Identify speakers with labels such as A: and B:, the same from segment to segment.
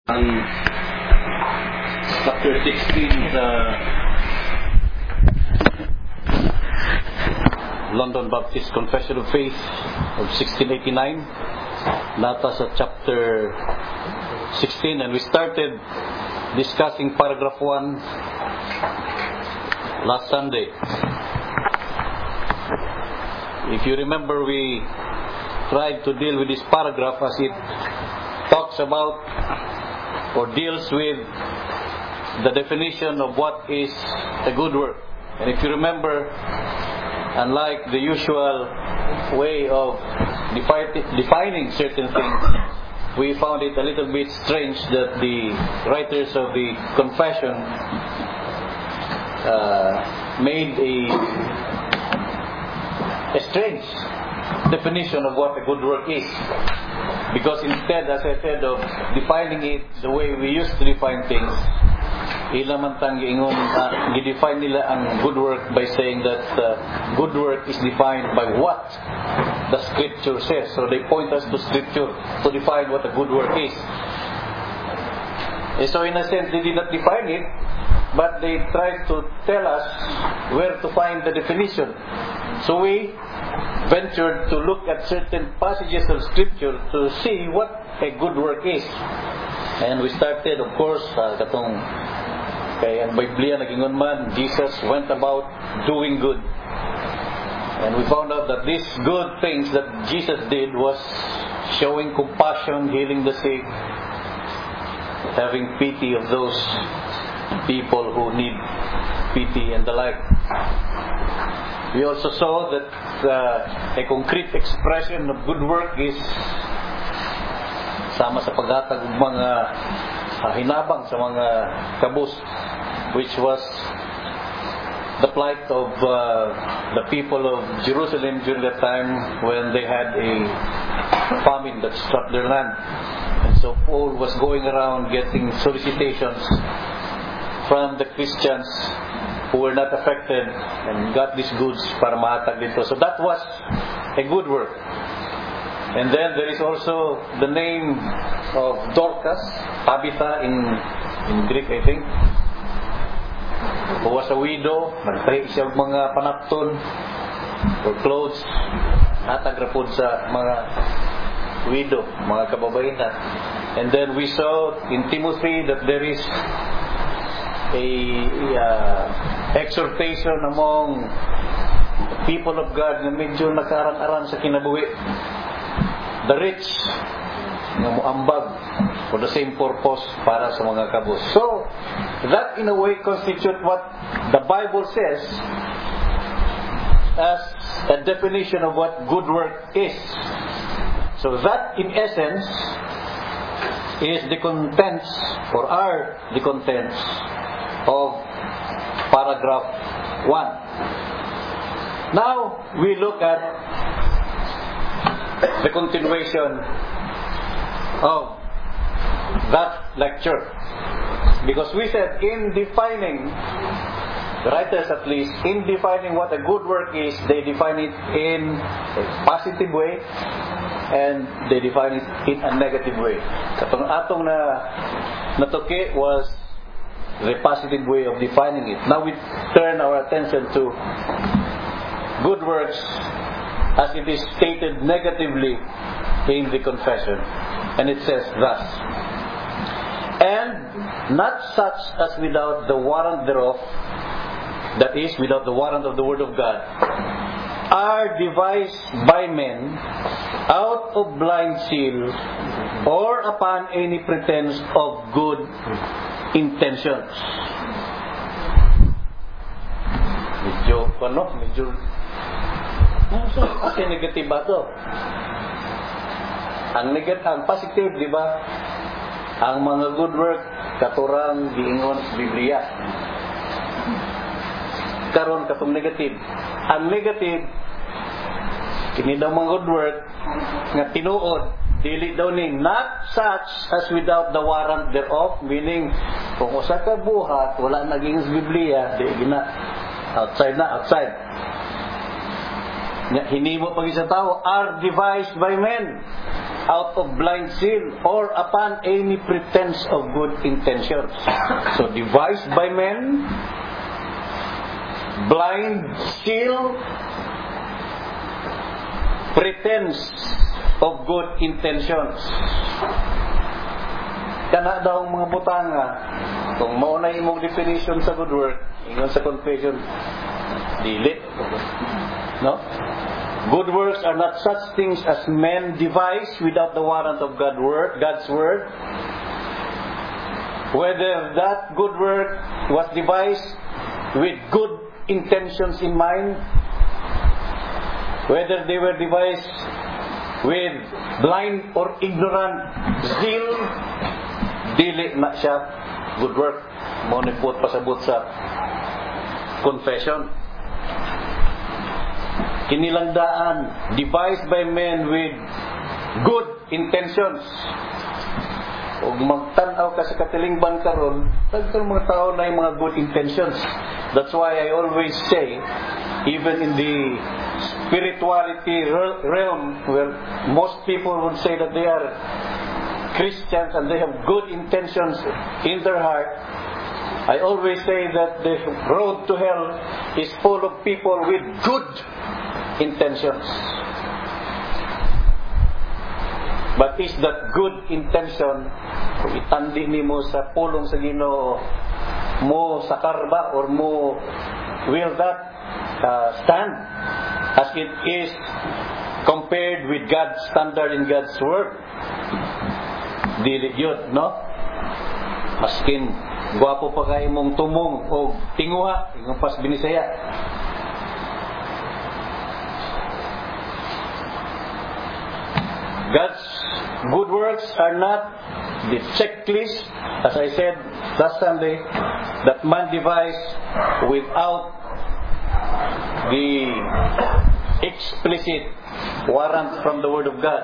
A: Ang chapter 16 sa London Baptist Confession of Faith of 1689. Nata sa chapter 16, and we started discussing paragraph 1 last Sunday. If you remember, we tried to deal with this paragraph as it talks about or deals with the definition of what is a good work. And if you remember, unlike the usual way of defining certain things, we found it a little bit strange that the writers of the confession made a strange definition of what a good work is. Because instead, as I said, of defining it the way we used to define things, ilamantang gidefine nila ang good work by saying that good work is defined by what the Scripture says. So they point us to Scripture to define what a good work is. So in a sense, they did not define it, but they tried to tell us where to find the definition. So we ventured to look at certain passages of Scripture to see what a good work is. And we started, of course, katong kay ang Biblia nagingon man, Jesus went about doing good. And we found out that these good things that Jesus did was showing compassion, healing the sick, having pity of those people who need pity and the like. We also saw that a concrete expression of good work is sama sa paghatag ng mga hinabang sa mga kabus, which was the plight of the people of Jerusalem during that time when they had a famine that struck their land. And so Paul was going around getting solicitations from the Christians who were not affected and got these goods para mahatag dito. So that was a good work. And then there is also the name of Dorcas, Tabitha in Greek, I think, who was a widow. Nagtahi siya mga panapton or clothes, hatag ra pud sa mga widow, mga kababaihan. And then we saw in Timothy that there is a exhortation among people of God na medyo nakaran-aran sa kinabuhi. The rich na muambag for the same purpose para sa mga kabus. So that in a way constitute what the Bible says as a definition of what good work is. So that in essence is the contents or are the contents of paragraph 1. Now we look at the continuation of that lecture, because we said in defining, the writers at least, in defining what a good work is, they define it in a positive way and they define it in a negative way. Katong atong natuki was the positive way of defining it. Now we turn our attention to good works as it is stated negatively in the confession. And it says thus: and not such as without the warrant thereof, that is, without the warrant of the Word of God, are devised by men out of blind zeal or upon any pretense of good intentions. Medyo kasi negative ba to? Ang positive, di ba? Ang mga good work katurang giingon sa Biblia. Karon katong negative. Ang negative kini daw mga good work nga tinuod dili daw ni not such as without the warrant thereof, meaning kung usa ka buhat wala naging sa Biblia, di gina outside. Hinimo pag isa tao are devised by men. out of blind zeal or upon any pretense of good intentions. So devised by men, blind zeal, pretense of good intentions. Kana daw ang mga butanga, kung mauna imong definition sa good work, ingon sa confession, dili. No? Good works are not such things as men devise without the warrant of God's word. Whether that good work was devised with good intentions in mind, whether they were devised with blind or ignorant zeal, dili na siya good work. Mo ni put pasabot sa confession. Kinilangdaan, devised by men with good intentions. Ug magtan-aw ka sa katilingban karon, tagtong mga tao na yung mga good intentions. That's why I always say, even in the spirituality realm, where most people would say that they are Christians and they have good intentions in their heart, I always say that the road to hell is full of people with good intentions. But is that good intention, kung itandi nimo sa pulong sa Ginoo, mo sakar ba or mo will that stand as it is compared with God's standard in God's word? Dili yun, no? Maskin gwapo pa kay mong tumong o tinguha, ingon pas Binisaya. God's good works are not the checklist, as I said last Sunday, that man devised without the explicit warrant from the Word of God.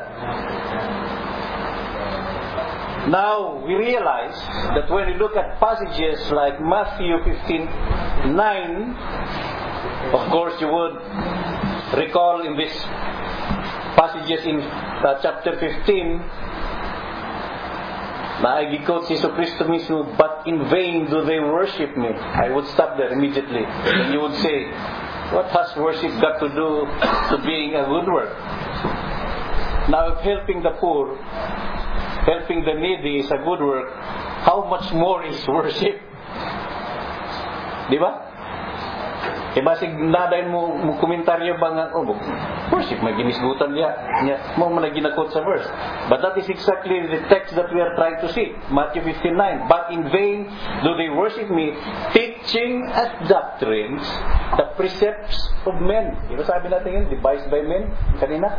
A: Now, we realize that when we look at passages like Matthew 15:9, of course you would recall in these passages in chapter 15, na gikot si Jesucristo mismo, but in vain do they worship me. I would stop there immediately. And you would say, what has worship got to do to being a good work? Now, if helping the poor, helping the needy is a good work, how much more is worship? Di ba? E basig naday mo komentaryo ba nga, worship, may ginisgutan niya mo man ginakot sa verse. But that is exactly the text that we are trying to see. Matthew 15:9. But in vain do they worship me, teaching as doctrines the precepts of men. Di ba sabi natin yun, devised by men kanina?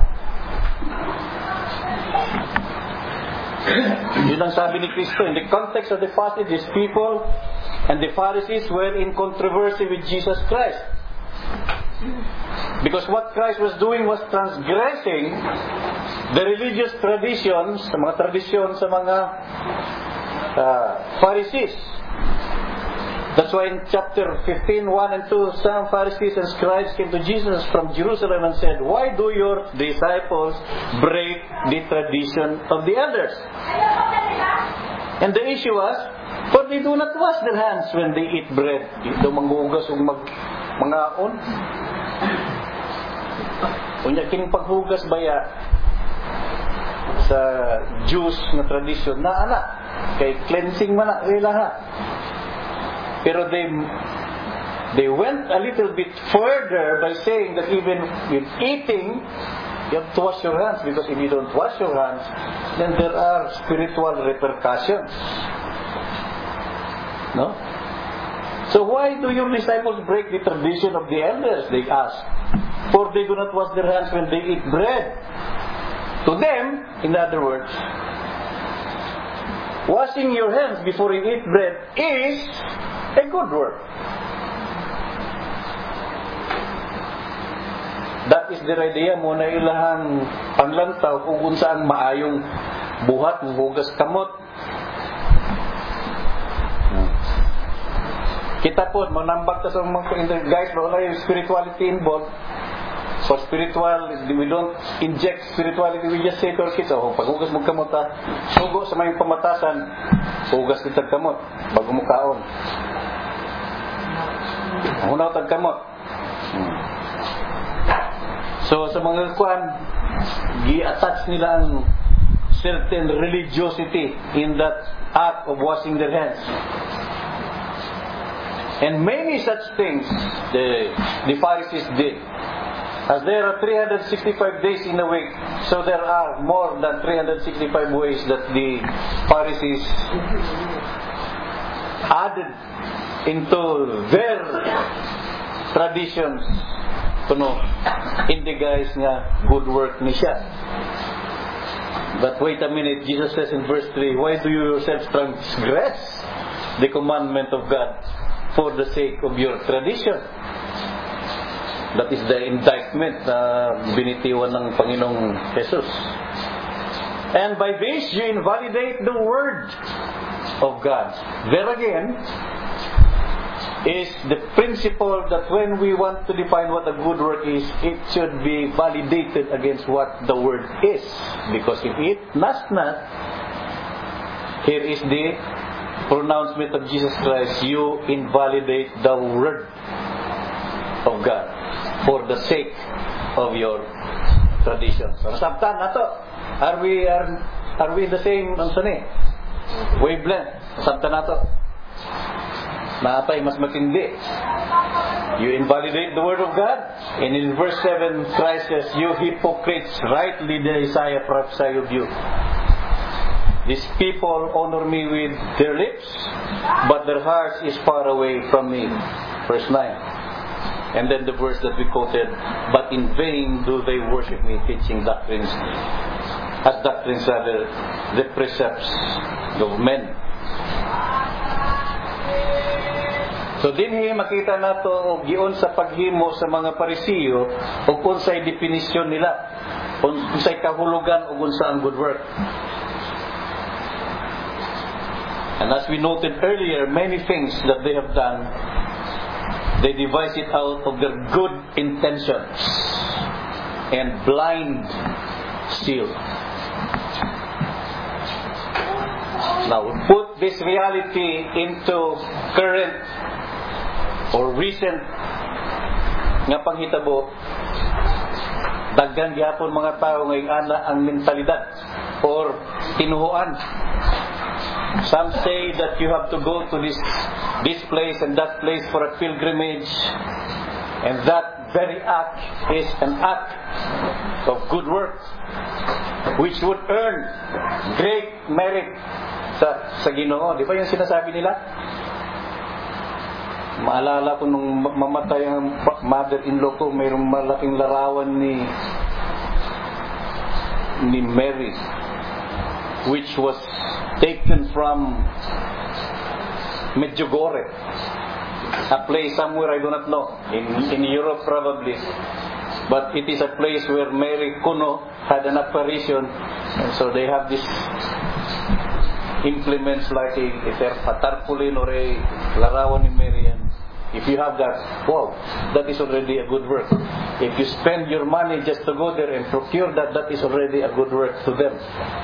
A: Yun ang sabi ni Kristo. In the context of the passage, these people and the Pharisees were in controversy with Jesus Christ. Because what Christ was doing was transgressing the religious traditions, sa mga tradisyon sa mga Pharisees. That's why in chapter 15, 1 and 2, some Pharisees and scribes came to Jesus from Jerusalem and said, why do your disciples break the tradition of the elders? And the issue was, for they do not wash their hands when they eat bread. Dito manghugas o mangaon. Unya kining paghugas baya sa Jews na tradisyon na anak kay cleansing man na ilaha. Pero they went a little bit further by saying that even with eating, you have to wash your hands, because if you don't wash your hands, then there are spiritual repercussions. No? So why do your disciples break the tradition of the elders? They asked. For they do not wash their hands when they eat bread. To them, in other words, washing your hands before you eat bread is a good work. That is the idea mo na ilahang panglantaw kung saan maayong buhat ng hugas kamot. Kita po, manambag ka sa mga guys, wala yung spirituality involved. For spiritual, we don't inject spirituality. We just say to our kids, pag-hugas mo kamot sugo sa may pamatasan, hugas kitag kamot, bago mo kaon. Hunaw tag kamot. So sa mga kuan, gi-attach nila ang certain religiosity in that act of washing their hands. And many such things the Pharisees did. As there are 365 days in a week, so there are more than 365 ways that the Pharisees added into their traditions to know hindi guys nga good work ni siya. But wait a minute, Jesus says in verse 3, why do you yourselves transgress the commandment of God for the sake of your tradition? That is the indictment na binitiwan ng Panginoong Jesus. And by this, you invalidate the Word of God. There again is the principle that when we want to define what a good work is, it should be validated against what the Word is. Because if it does not, here is the pronouncement of Jesus Christ, you invalidate the Word of God for the sake of your traditions. So, sabtan nato. Are we in the same wavelength? Sabtan nato. Naatay mas matindi. You invalidate the word of God, and in verse 7, Christ says, "You hypocrites, rightly the Isaiah prophesied of you. These people honor me with their lips, but their hearts is far away from me." Verse 9. And then the verse that we quoted, "But in vain do they worship me, teaching doctrines, as doctrines rather, the precepts of men." So dinhi makita nato og giun sa paghimo sa mga Parisiyo ug unsay definisyon nila, unsay kahulugan ug unsa ang good work. And as we noted earlier, many things that they have done, they devise it out of their good intentions and blind zeal. Now, put this reality into current or recent nga panghitabo. Daghan gyapon mga tao ngayon ana ang mentalidad or tinuhuan. Some say that you have to go to this place and that place for a pilgrimage, and that very act is an act of good work which would earn great merit sa Ginoo. Di ba yung sinasabi nila? Maalala ko nung mamatay ang mother-in-law ko, mayroong malaking larawan ni Mary, which was taken from Medjugorje, a place somewhere I do not know, in Europe probably, but it is a place where Mary Kuno had an apparition, and so they have this implements like a tarpaulin or a larawan ni Mary. And if you have that, wow, that is already a good work. If you spend your money just to go there and procure that, that is already a good work to them.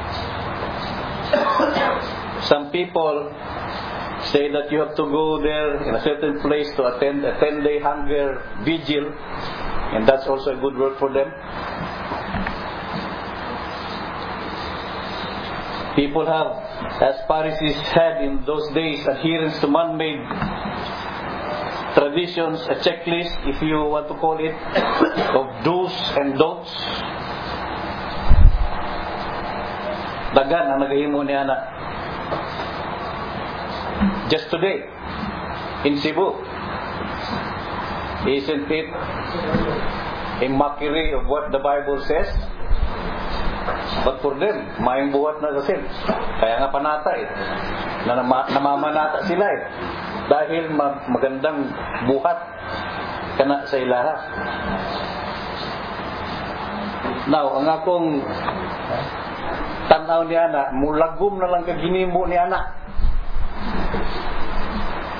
A: Some people say that you have to go there in a certain place to attend a 10-day hunger vigil, and that's also a good work for them. People have, as Pharisees had in those days, adherence to man-made traditions, a checklist, if you want to call it, of do's and don'ts. Dagan ang nagahimo ni ana. Just today, in Cebu, isn't it a mockery of what the Bible says? But for them, mayang buhat na sa sin. Kaya nga panata namamanata sila dahil magandang buhat kana sa ilaha. Now, ang akong tanaw ni ana, mulagom na lang kaginimo ni ana.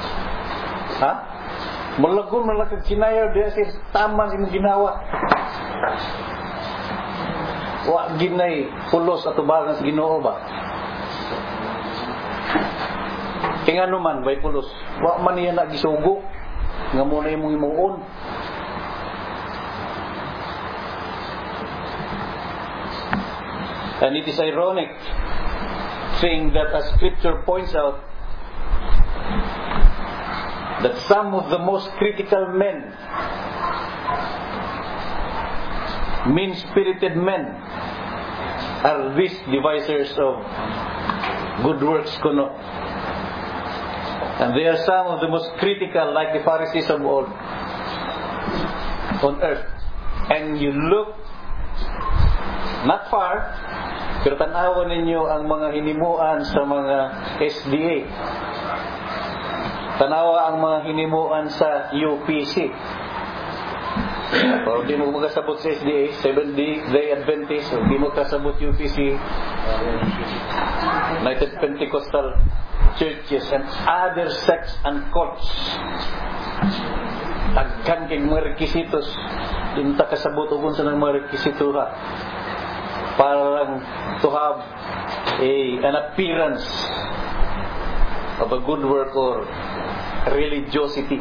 A: Mulagom na lang kaginayaw diya sa tama si mong ginawa. Wa ginay pulos at ubagan sa Ginoo ba? Kaya nga naman, bay pulos. Wa man niya na gisugo. Nga muna yung imuon. And it is ironic thing that as Scripture points out that some of the most critical men, mean-spirited men, are these devisers of good works kuno. And they are some of the most critical, like the Pharisees of old on earth. And you look not far, pero tanawan ninyo ang mga hinimuan sa mga SDA. Tanawa ang mga hinimuan sa UPC. O di mo makasabot sa SDA, Seventh-day Adventist, o di mo kasabot UPC, United Pentecostal Churches, and other sects and cults. Tagkan kay mga requisitos, di mo kasabot o kung saan ang mga requisito ha. Parang to have an appearance of a good work or religiosity.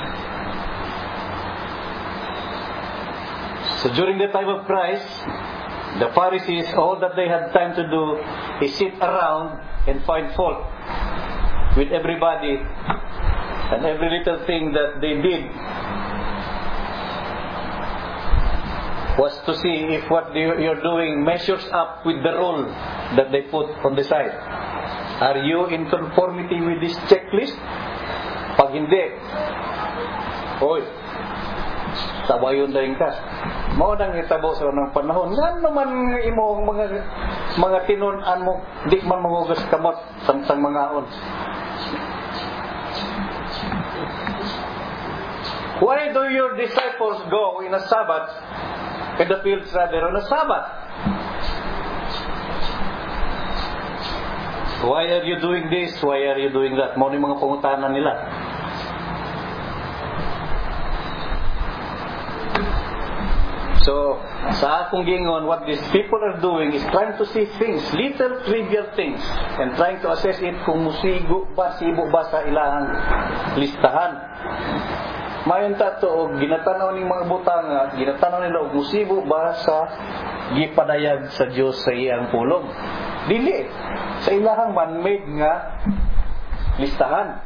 A: So during the time of Christ, the Pharisees, all that they had time to do is sit around and find fault with everybody and every little thing that they did was to see if what you're doing measures up with the rule that they put on the side. Are you in conformity with this checklist? Pag hindi, oy, sabayon dahin ka. Mao nang itabo sa ng panahon. Nga naman imo mga tinunan mo, di man mangugas kamot sang mangaon. Why do your disciples go in a Sabbath, in the fields rather, on a Sabbath? Why are you doing this? Why are you doing that? Mao ni mga pangutanan nila. So, sa akong gingon, what these people are doing is trying to see things, little trivial things, and trying to assess it kung musigo ba, sibo ba sa ilang listahan. Mayon tato og ginatanaw ning mga butanga, ginatanaw nila og musibo ba sa gipadayag sa Dios sa iyang pulong. Dili sa ilahang man-made nga listahan.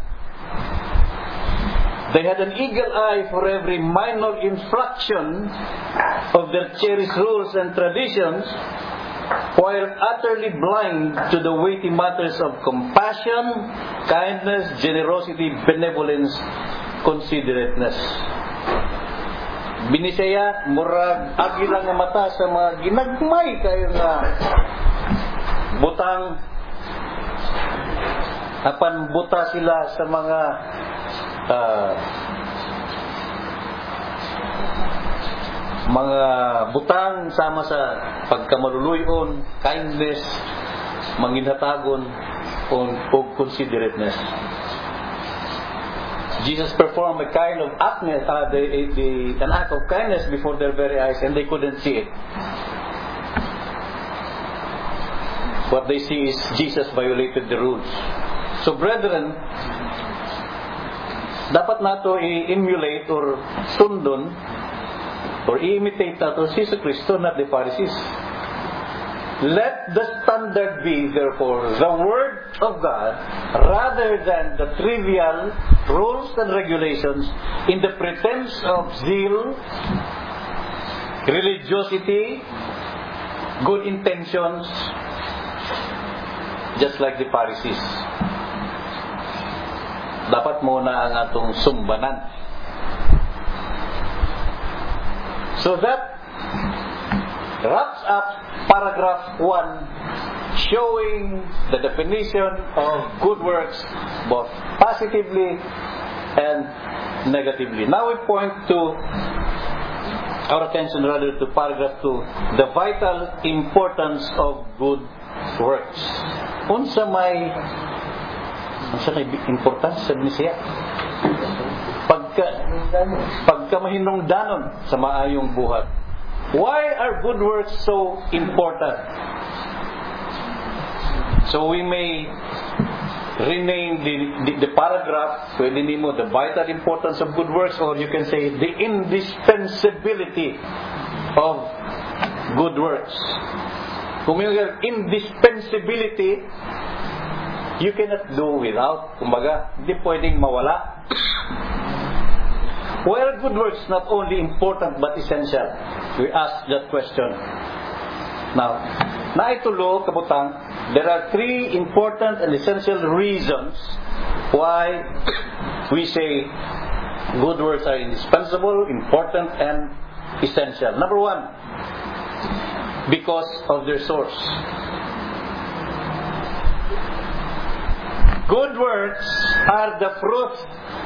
A: They had an eagle eye for every minor infraction of their cherished rules and traditions, while utterly blind to the weighty matters of compassion, kindness, generosity, benevolence, considerateness. Binisaya, murag agila nga mata sa mga ginagmay kayo nga butang, apan buta sila sa mga butang sama sa pagkamaluluyon, kindness, manginhatagon, o considerateness. Jesus performed a kind of an act of kindness before their very eyes, and they couldn't see it. What they see is Jesus violated the rules. So, brethren, dapat nato i-emulate or sundon or i-imitate nato si Kristo, not the Pharisees. Let the standard be, therefore, the Word of God rather than the trivial rules and regulations in the pretense of zeal, religiosity, good intentions, just like the Pharisees. Dapat muna ang atong sumbanan. So that wraps up paragraph 1, showing the definition of good works both positively and negatively. Now we point to our attention rather to paragraph 2, the vital importance of good works. Unsa may importance sa siya? Pagka mahinungdanon sa maayong buhat. Why are good works so important? So we may rename the paragraph, pwede nimo, the vital importance of good works, or you can say the indispensability of good works. Kung yung indispensability, you cannot do without. Kumbaga, hindi pwedeng mawala. Why are good works not only important but essential? We ask that question. Now, naitulo, kabutang, there are three important and essential reasons why we say good works are indispensable, important, and essential. Number one, because of their source. Good works are the fruit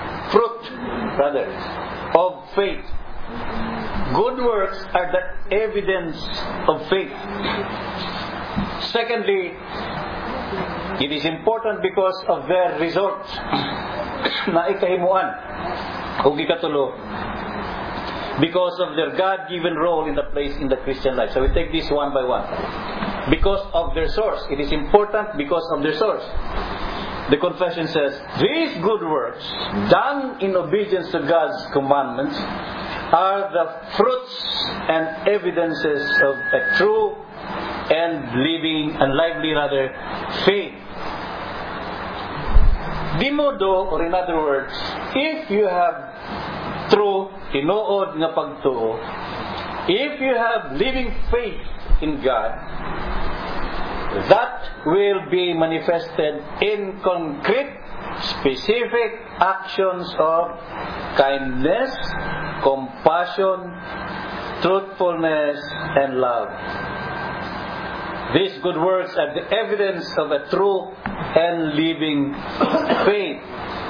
A: of faith. Good works are the evidence of faith. Secondly, it is important because of their result na ikahimuan o gikatulo, because of their God-given role in the place in the Christian life. So we take this one by one. Because of their source. It is important because of their source. The confession says, these good works, done in obedience to God's commandments, are the fruits and evidences of a true and lively faith. Di modo, or in other words, if you have true, tinuod nga pagtuo, if you have living faith in God, that will be manifested in concrete, specific actions of kindness, compassion, truthfulness, and love. These good works are the evidence of a true and living faith.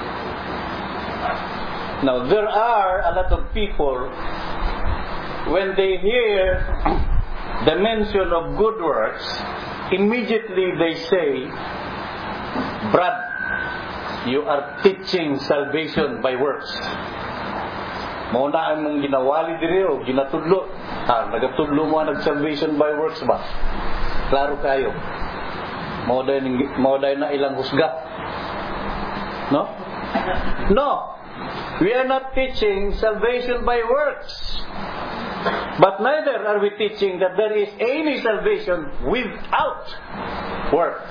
A: Now, there are a lot of people, when they hear the mention of good works, immediately they say, Brad, you are teaching salvation by works. Mauna ang mong ginawali diri o ginatudlo. Nagatudlo mo nag-salvation by works ba? Klaro kayo. Mauday na ilang husga. No? No. We are not teaching salvation by works. But neither are we teaching that there is any salvation without works.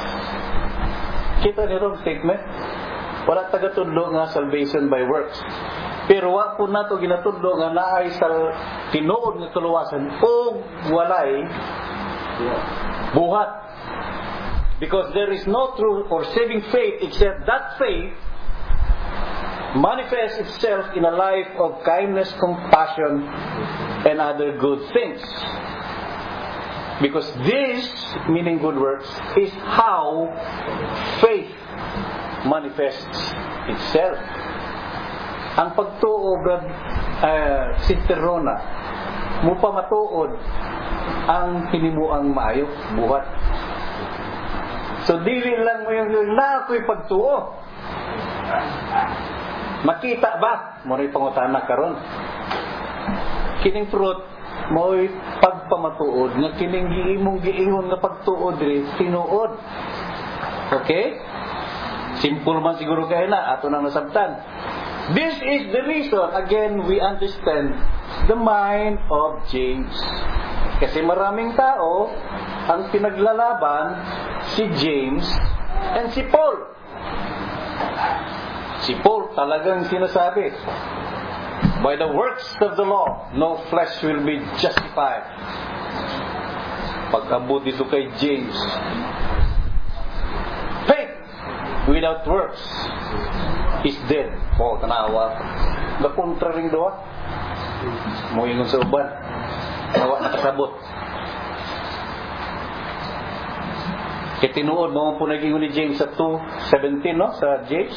A: Kita niyo ang statement? Wala tagatudlo nga salvation by works. Pero wa po nato ginatudlo nga naay sa tinuod nga tuluwasan o walay buhat. Because there is no true or saving faith except that faith manifests itself in a life of kindness, compassion, and other good things. Because this, meaning good works, is how faith manifests itself. Ang pagtuo, Sister Rona, mo pa matuod ang hinimuang maayo, buhat. So, dili lang mo yung na ako'y pagtuo. Makita ba? Mo'y pangutana karon. Kining fruit, mo'y pagpamatuod, nga kining giimong giingon nga pagtuod rin, tinuod. Okay? Simple man siguro kayo na, ato nang nasabtan. This is the reason, again, we understand the mind of James. Kasi maraming tao ang pinaglalaban si James and si Paul. Si Paul talagang sinasabi, by the works of the law, no flesh will be justified. Pag-abot dito kay James, faith without works is dead. Tanawa. Nakontra rin doon. Muingon sa uban. Nawa nakasabot. Kaya tinuod mo po naging ni James sa 2:17, no? Sa James.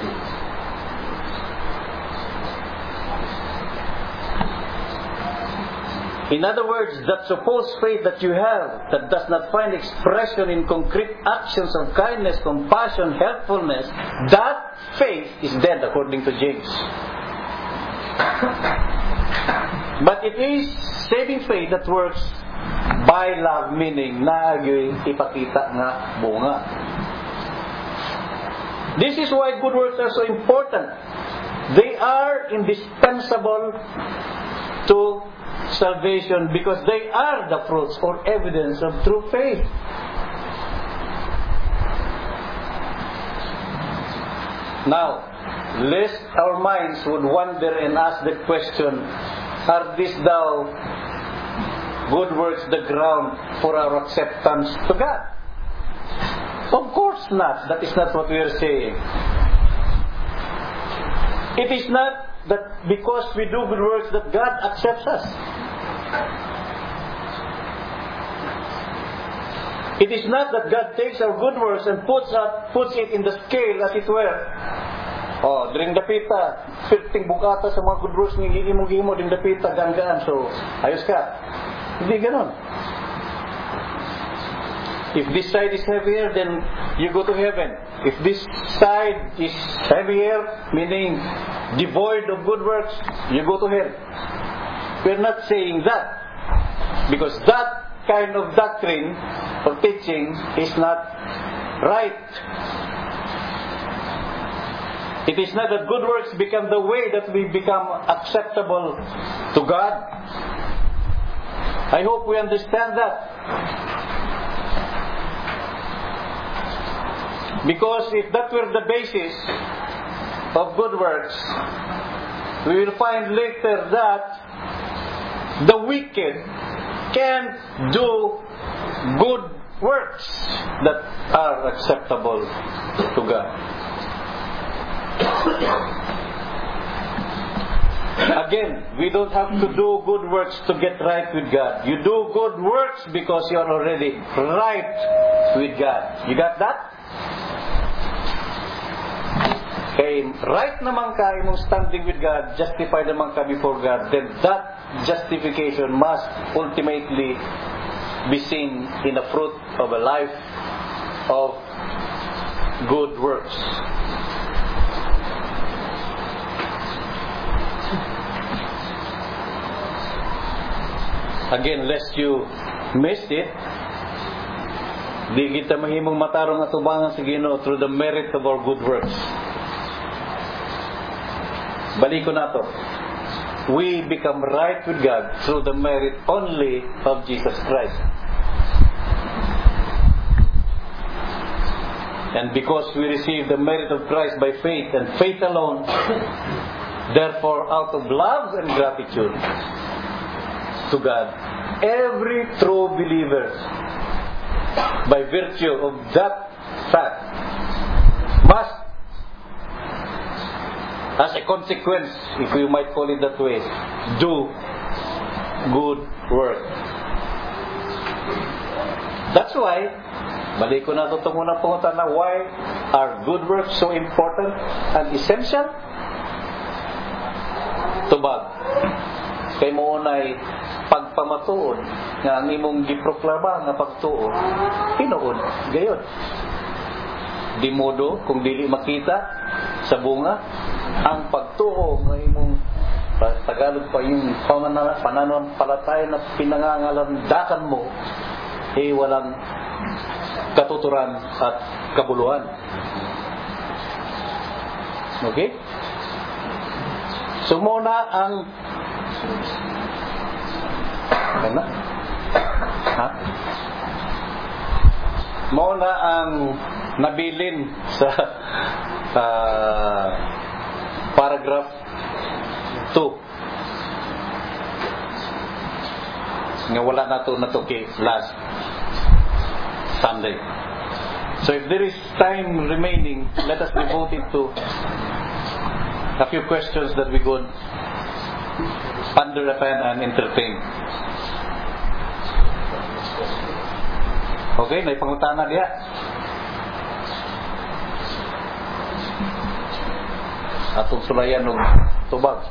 A: In other words, that supposed faith that you have that does not find expression in concrete actions of kindness, compassion, helpfulness, that faith is dead according to James. But it is saving faith that works by love, meaning naagyoy ipakita nga bunga. This is why good works are so important. They are indispensable to salvation because they are the fruits or evidence of true faith. Now, lest our minds would wander and ask the question, are these thou good works the ground for our acceptance to God? Of course not. That is not what we are saying. It is not that because we do good works that God accepts us. It is not that God takes our good works and puts it in the scale, as it were. Oh, dring dapita, pirting bukata sa mga good works ni gihimo ding dapita gaan. So, ayos ka. Hindi ganon. If this side is heavier, then you go to heaven. If this side is heavier, meaning devoid of good works, you go to hell. We're not saying that, because that kind of doctrine or teaching is not right. It is not that good works become the way that we become acceptable to God. I hope we understand that. Because if that were the basis of good works, we will find later that the wicked can't do good works that are acceptable to God. Again, we don't have to do good works to get right with God. You do good works because you are already right with God. You got that? Okay, right naman ka, imong standing with God, justified naman ka before God, then that justification must ultimately be seen in the fruit of a life of good works. Again, lest you missed it, di kita mahimong matarong atubangan sa Ginoo through the merit of our good works. Baliko na to. We become right with God through the merit only of Jesus Christ. And because we receive the merit of Christ by faith and faith alone, therefore out of love and gratitude to God, every true believer, by virtue of that fact, must, as a consequence, if we might call it that way, do good work. That's why, balik ko na ito muna pungutan na, why are good works so important and essential? Tubag. Kay mo unay pagpamatuon nga ang imong giproklama nga pagtuo, hinuon gayon. Di modo kung dili makita sa bunga ang pagtuo ng imong Tagalog pa yung pananampalataya na pinangangalandakan mo walang katuturan at kabuluhan. Okay? So muna ang ano? Muna ang nabilin sa paragraph 2 nga wala na to kay last Sunday. So if there is time remaining, let us devote it to a few questions that we could ponder upon and entertain. Okay, may pangutana diya. Atong sulayan ng tubag.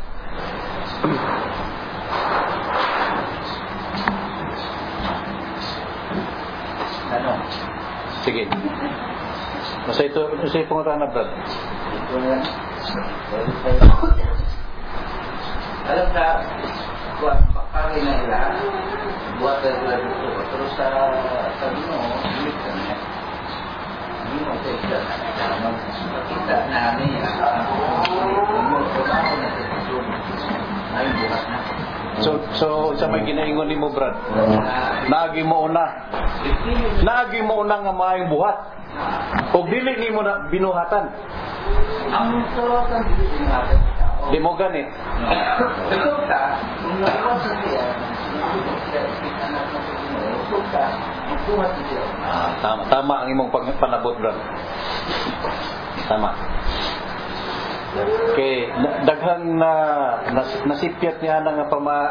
A: Ano? Sige. Masa ito pangutana, Brad?
B: alam ka, kung pagkain na nila, buhat na nila dito. Pero sa Ginoo, ulit ka niya. Ginoo sa isa. Makita namin yan. Kumakas na sa ito. Ngayon buhat na.
A: So sa may ginaingon ni mo, Brad, naagi mo una nga maayong buhat o dili ni mo na binuhatan.
B: Ang sorotan dito natin.
A: Di mo ganit.
B: Ito ka, kung naiwan sa siya, ito ka, magbuhat siya.
A: Tama ang imong panabot, Brad. Tama. Okay, daghang nasipyat niya nga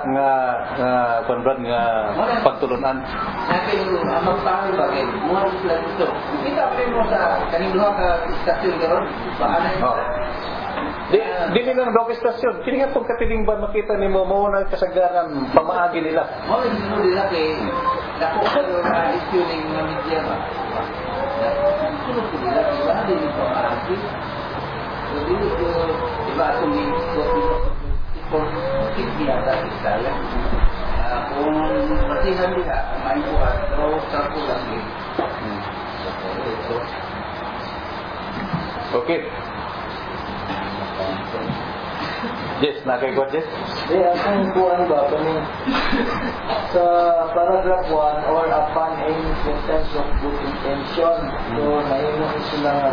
A: Brad nga pagtulunan.
B: Natin ang magpahal ba kayo? Mga isla dito. Kita pa mo sa kanindua ka istasyon karon. Paano yun?
A: Dili lang dog istasyon. Kini nga itong katiling ba makita ni mo na kasagaran pamaagi nila.
B: Mga hindi nila kay dako kayo na issue ng mga media ba? Sunod ko nila, iba na din yung pamaagi. Jadi iba itong ipon yata isala. Kung masihan nila, may buhat, pero sa kulang din.
A: Okay. Yes, nakikot Yes?
C: Ang kuhan ba kami sa paragraph 1 or upon any pretense of good intention. So, nainom sila nga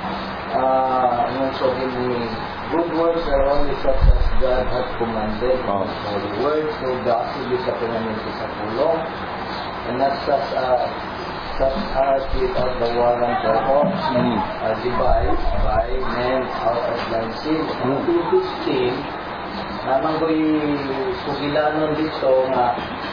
C: so the good words are only such as God has commanded. Holy words, so gossip sa pinamilti sa pulong, and not such as without the warrant thereof, devised by men out of blind sin. To this sin, naman ko'y sugilanon dito nga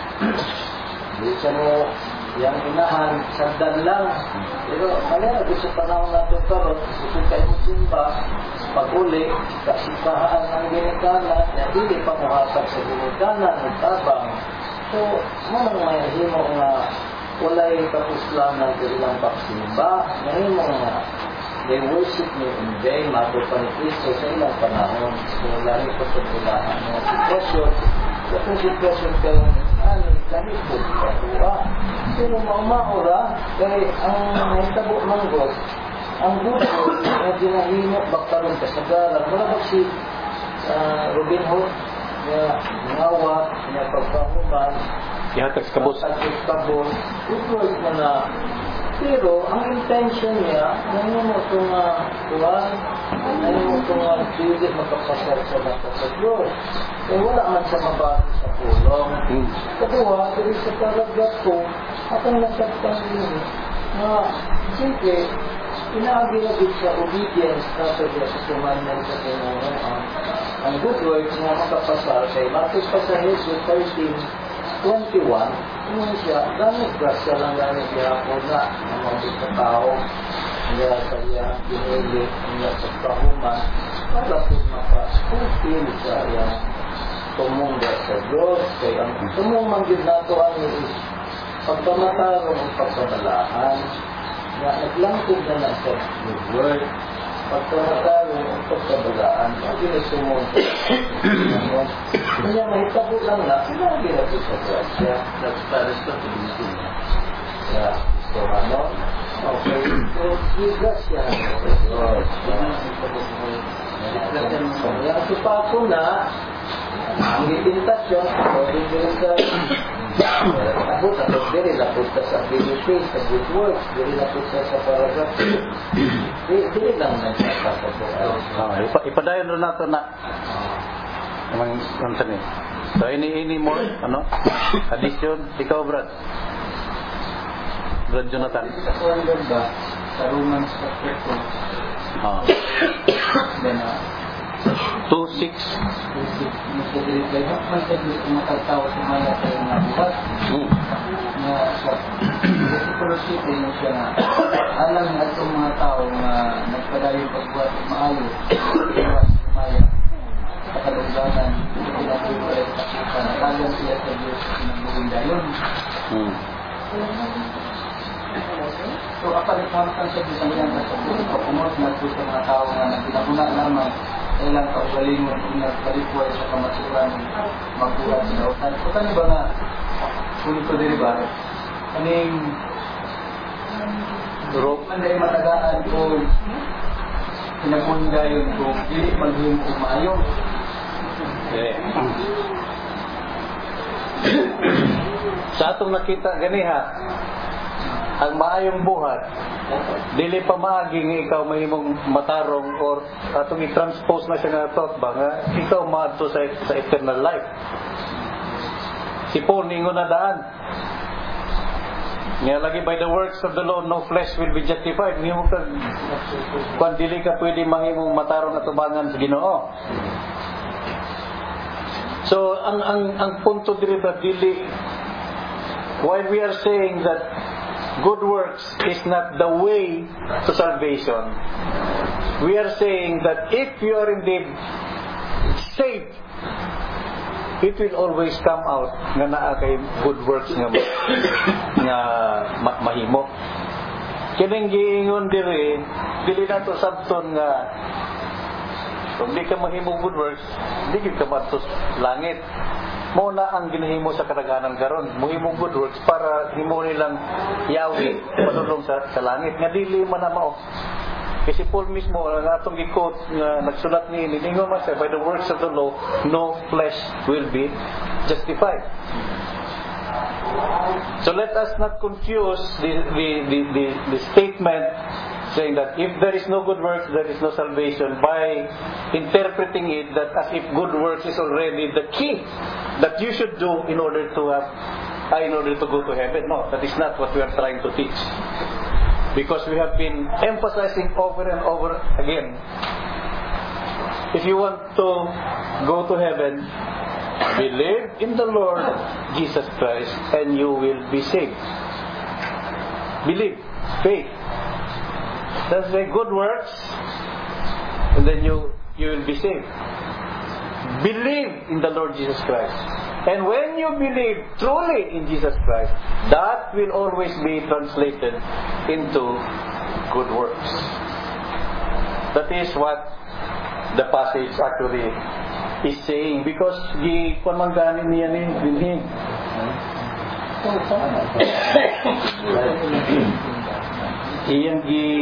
C: dito mo yang inahan, sandan lang. Pero malera, gusto panahon natin karon, gusto kayo simba, pag-uli, kasipahaan ng ginikanan, na hindi pa muhatag sa ginikanan, nagtabang. So, manang may himo nga, walay kapuslanan sa ilang pagsimba, na himo nga, they worship me in vain, matupan ni Cristo sa ilang panahon. So, lari pa sa tulahan ng sitwasyon, sa kung sitwasyon kayo, kahit po patuwa. Pero maura, kaya ang nahitabo ng God, ang gusto na ginahimot baktarong kasagaran. Wala ba si Robin Hood na ngawa, na pagpahuman,
A: ihatag sa kabos.
C: good mo na. Pero ang intention niya, ngayon mo itong tuwan, ngayon mo itong hindi makapasar sa mata sa Diyos. Eh wala man sa mabati sa pulong. Kaduha, dahil sa paragraph ko, atang nasagtang yun, na simple, inaagilagid sa obedience na sa Diyos sa tumanan sa Panginoon. Ang good words na makapasar kay Matos pa sa Jesus 13:21, yun siya, gamit grasya lang gamit niya ako na mga sa tao, niya sa iya, ginilit, niya sa kahuman, para po maka-fulfill sa iya tumungga sa Diyos. Kaya ang tumungman din nato ang pagpamatarong ang pagpabalahan, na naglangkod na na sa good word, pagpamatarong ang pagpabalaan, ang ginasumong kanya mahitabo lang na, sinabi na ito sa grasya, para sa pilitin niya. Sa Torano, okay, so, yung grasya, yung supako na, ang ipintasyon, according to the abot diri lapot sa ability, sa good works, diri lapot sa paragraph. Diri lang nagpapapos.
A: Ipadayon rin nato na amang kansan. So ini mo addition ikaw Brad Jonathan.
C: Sa kuwan ba sa Romans chapter 2. Then
A: 2:6
C: nagdidiri magdidiri makataw sa mga tayo na buhat na sa versículo 7 yun siya na alam na itong mga tao na nagpadayo pagbuhat maayo iwas maya sa kalungganan pinatuloy sa kita nakalang siya sa Diyos ng buwing dayon. So, kapag nagpapang sa Diyos ang iyang kasabuhin, kumot na po sa mga tao na nagpinaguna naman ilang kaugalingon kung nagpalipway sa kamasukan magbuhat sa nautan. So kani ba nga, kung ito din ba, kaning manday matagaan kung pinagpundayon kung dili maghim kung maayo.
A: Sa atong nakita ganiha, ang maayong buhat dili pa maagi nga ikaw mahimong matarong or atong i-transpose na siya nga thought ba nga ikaw maadto sa eternal life. Si Paul ningon na daan nga lagi by the works of the law no flesh will be justified. Mahimo ka kung dili ka pwede mahimong matarong atubangan sa Ginoo. So ang punto diri ba dili, while we are saying that good works is not the way to salvation, we are saying that if you are indeed saved, it will always come out nga naa kay good works nga mahimo. Kining giingon dili nato sabton nga kung di ka mahimo good works, di ka matos langit. Muna ang ginahimo sa kadaghanan karon, muhimong good works para himo nilang yawi padulong sa langit. Nga dili man na mao. Kasi Paul mismo ang atong gi-quote nga nagsulat ni ningon man sa by the works of the law no flesh will be justified. So let us not confuse the statement saying that if there is no good works, there is no salvation, by interpreting it that as if good works is already the key that you should do in order to go to heaven. No, that is not what we are trying to teach. Because we have been emphasizing over and over again, if you want to go to heaven, believe in the Lord Jesus Christ and you will be saved. Believe, faith. That's the good works, and then you will be saved. Believe in the Lord Jesus Christ. And when you believe truly in Jesus Christ, that will always be translated into good works. That is what the passage actually is saying, because the pamangganin niya ni dinhi. Iyang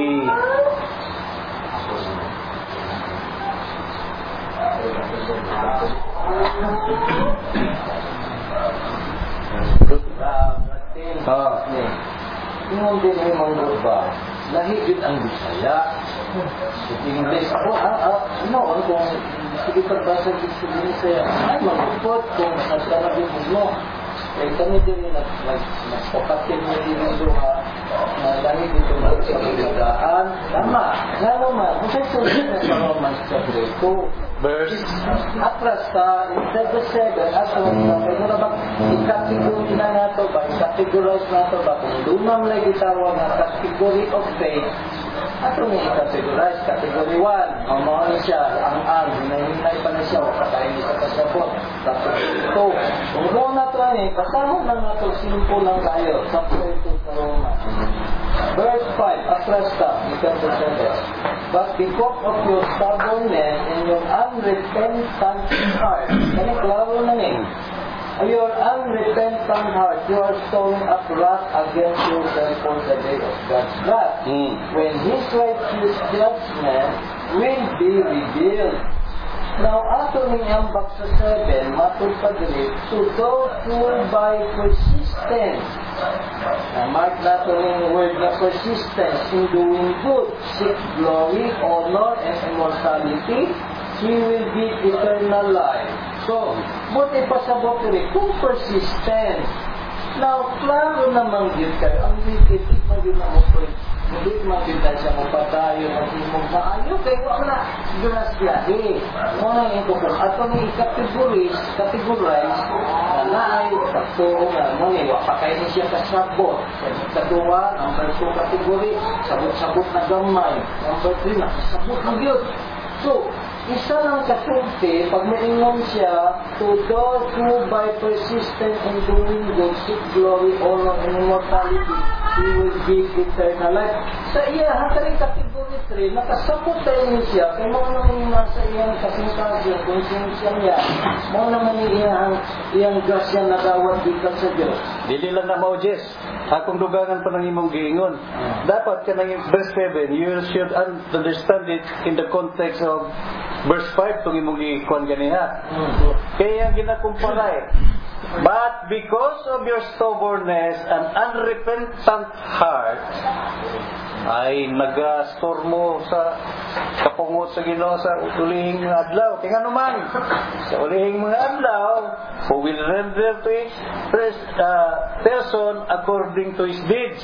C: Ingon din ay mga ba, nahigit ang Bisaya. Sa English, ano kung sige pagbasa sa Bisaya, ay magupot kung nagkarabin mo. Eh kami din nagpapakil mo din ang duha na dahil dito sa pagkakaan. Tama, naman, kung sa'yo sulit na sa Romans chapter 2, verse atras sa instead of 7, atras sa pwede na ba i-category na nato ba, i-categorize nato ba, kung lumang lagi tawag na category of faith, ato may i-categorize, category 1, ang mga niya siya, ang hinahinay pa na siya, kapatay niya sa kasabot, tapos ito, kung doon nato niya, kasama lang nato, simple lang tayo, chapter 2 sa Roma. Verse 5, atras ka, but because of your stubbornness and your unrepentant heart, kani klaro na ni, your unrepentant heart, you are storing up wrath against yourself for the day of God's wrath, when His righteous judgment will be revealed. Now, ato niyang back sa 7, matulpadri, to those who by persistence, mark nato yung word na persistence in doing good, seek glory, honor, and immortality, he will be eternal life. So, buti pa sa botri, kung persistence, now, klaro naman yun kayo, ang wicked, ito yun ang operate. Hindi magpintan siya magpatayo, magsimong maayo, kaya wala grasyahe. Muna yung kukong ato ni categorize, na ay sakto na muna, wapakay niya siya kasabot. Katuwa, number 2 category, sabot-sabot na gamay. Number 3, nakasabot na yun. So, isa lang kasulti, pag maingon siya, to those who by persistence in doing good, seek glory, honor, and immortality, He will give eternal life. Sa iya, hatari kategory 3, nakasabot tayo siya, kaya mo naman yung nasa iyang kasingkasya, konsensya niya, mo naman iyang grasya na dawat gikan sa Diyos.
A: Dili lang na mao, Jess. Akong dugangan pa ng imong giingon. Dapat ka ng verse 7, you should understand it in the context of verse 5 itong imong gikuan ganiha. Kaya ginakumpara eh. But because of your stubbornness and unrepentant heart, ay nagastormo sa kapungot sa Ginoo sa ulihing mga adlaw. Kaya naman, sa ulihing mga adlaw, who will render to each person according to his deeds.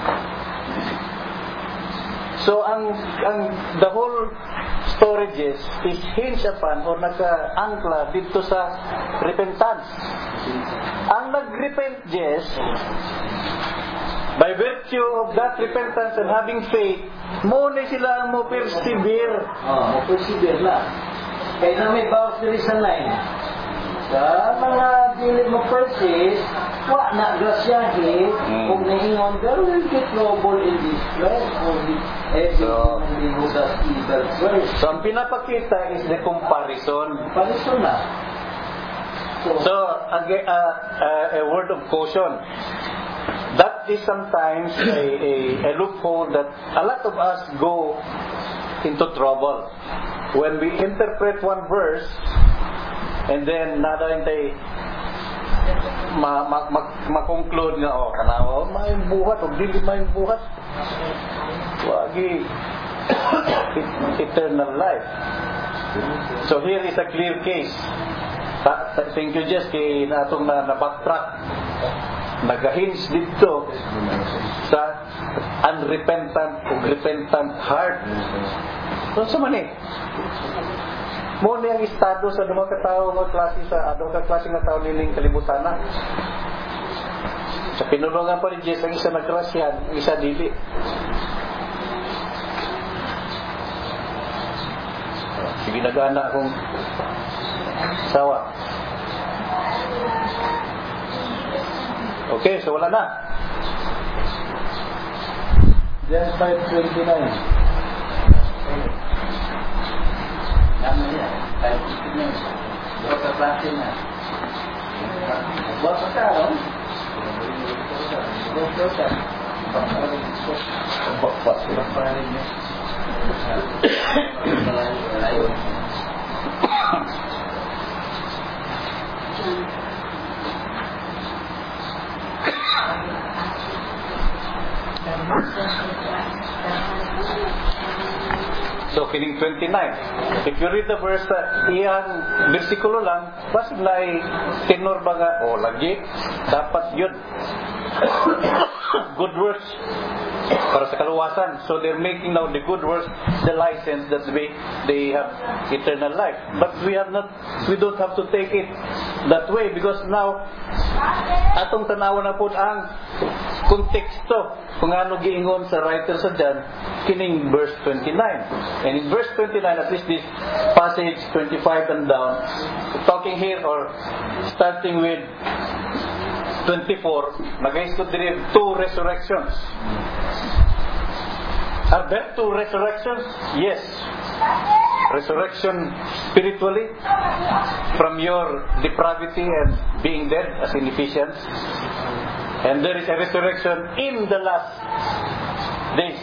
A: So the whole storages is hinged upon or naka-angkla dito sa repentance. Ang nag-repent, Jess, by virtue of that repentance and having faith, muna sila ang mo persevere.
C: Mo persevere na. Kaya na may bawas diri sa 9. Sa mga dili mo persist, wa na grasyahe, kung naingon, there will be trouble in this life, for everything will be that evil first.
A: So, ang pinapakita is the comparison.
C: Comparison na.
A: So, again, a word of caution. That is sometimes a loophole that a lot of us go into trouble. When we interpret one verse, and then nada hintay ma-conclude nga kanawa may buhat o dili may buhat wagi eternal life. So here is a clear case. Thank you, Jess, kay natong na-backtrack nag-hinge dito sa unrepentant o repentant heart. So sa mani mo na yung estado sa duha ka tawo nga klase sa duha ka klase nga tawo nining kalibutan na. Sa pinulungan pa ni Jesus ang isa nagkrasyan, ang isa dili. Sige nag-ana akong sawa. Okay, so wala na.
C: Just 5:29.
B: Naman niya, kahit ito niya, doon ka klase na. Buwan ka karon? Doon ka. Pagpaparin niya. Malayo.
A: So, kining 29. If you read the verse, iyang versikulo lang, basig na ay tenor ba nga, lagi, dapat yun. Good works para sa kaluwasan. So, they're making now the good works the license that they have eternal life. But we don't have to take it that way because now, atong tanawan na po ang konteksto kung ano giingon sa writer sa dyan, kining verse 29. And in verse 29, at least this passage 25 and down, talking here or starting with 24, nag-isod din two resurrections. Are there two resurrections? Yes. Resurrection spiritually from your depravity and being dead, as in Ephesians. And there is a resurrection in the last days.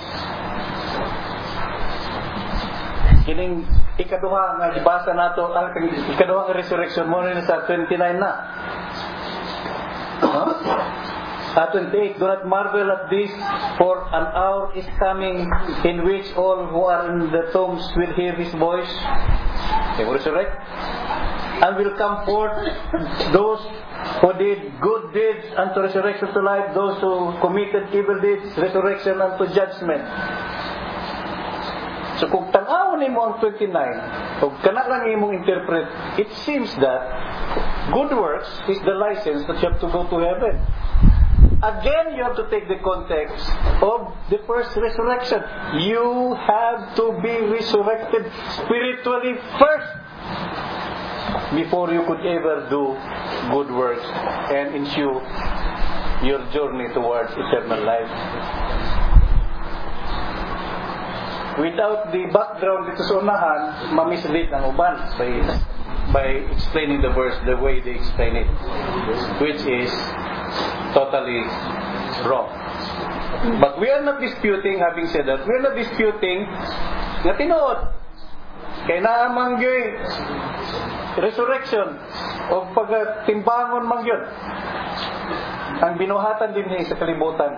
A: Kining ikaduha nga gibasa nato, ikaduha nga resurrection mo rin sa 29 na. 28, do not marvel at this, for an hour is coming in which all who are in the tombs will hear his voice. They will resurrect. And will come forth those who did good deeds unto resurrection to life, those who committed evil deeds, resurrection unto judgment. So kung tanaw ni mo ang 29, kung kana lang imong interpret, it seems that good works is the license that you have to go to heaven. Again, you have to take the context of the first resurrection. You have to be resurrected spiritually first before you could ever do good works and ensure your journey towards eternal life. Without the background dito sa unahan, mamislead ang uban by explaining the verse the way they explain it, which is totally wrong. But we are not disputing, having said that, we are not disputing na tinuod kay naamang yoy resurrection o pagtimbangon man yun ang binuhatan din niya sa kalibutan.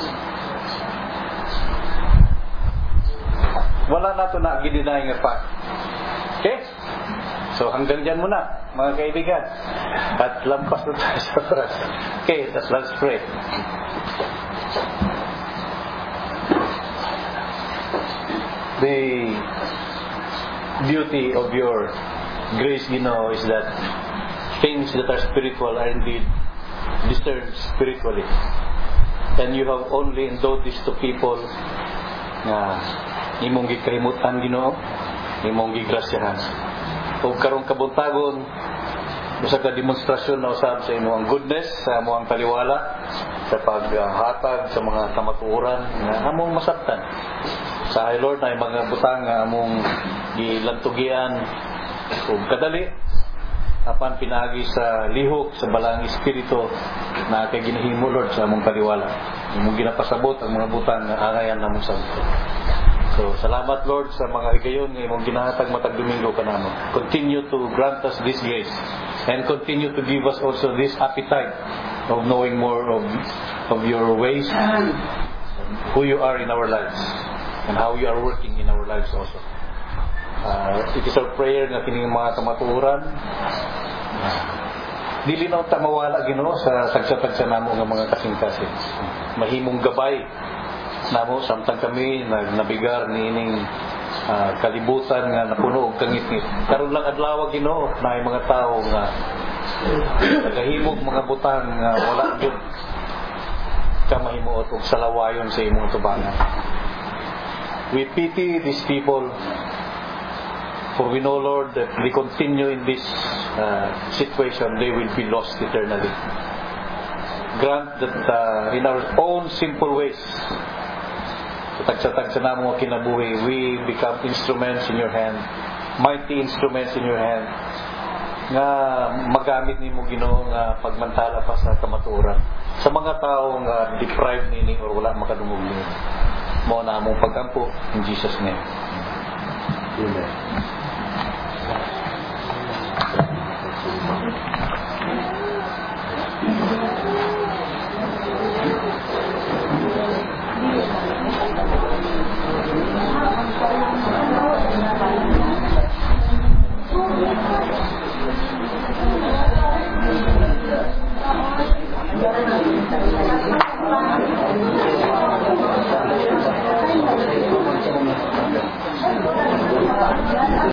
A: Wala na ito na gidinay nga fact. Okay? So hanggang dyan muna, mga kaibigan. At lampas na tayo sa oras. Okay, let's pray. The beauty of your grace, Ginoo, is that things that are spiritual are indeed discerned spiritually. And you have only endowed this to people na imong gikalimutan, Ginoo, imong gigrasyahan. Ug karong kabuntagon usa ka demonstrasyon na usab sa imong goodness, sa imong taliwala, sa paghatag sa mga kamatuoran nga among masabtan. Sa Lord na mga butang nga among gilantugian ug kadali apan pinaagi sa lihok sa balang espiritu na kay ginahimo, Lord, sa among taliwala. Imong ginapasabot ang mga butang nga angayan namong sabot. So, salamat, Lord, sa mga higayon nga imong ginahatag matag Domingo kanamo. Continue to grant us this grace and continue to give us also this appetite of knowing more of your ways, who you are in our lives, and how you are working in our lives also. It is our prayer nga kining mga kamatuoran dili na ta mawala, Ginoo, sa tagsa-tagsa namo nga mga kasing-kasing. Mahimong gabay namo samtang kami nabigar niining kalibutan nga napuno og kangit-ngit. Karon lang adlaw, Ginoo, naay mga tawo nga nagahimog mga butang nga wala gyud ka mahimuot og salawayon sa imong tubangan. We pity these people, for we know, Lord, that they continue in this situation, they will be lost eternally. Grant that in our own simple ways, tagsa-tagsa namo kinabuhi, we become instruments in your hand, mighty instruments in your hand, nga magamit nimo, Ginoo, nga pagmantala pa sa kamatuoran sa mga tao nga deprived nini or wala makadungog nini. Mo na among pagampo in Jesus' name. Amen.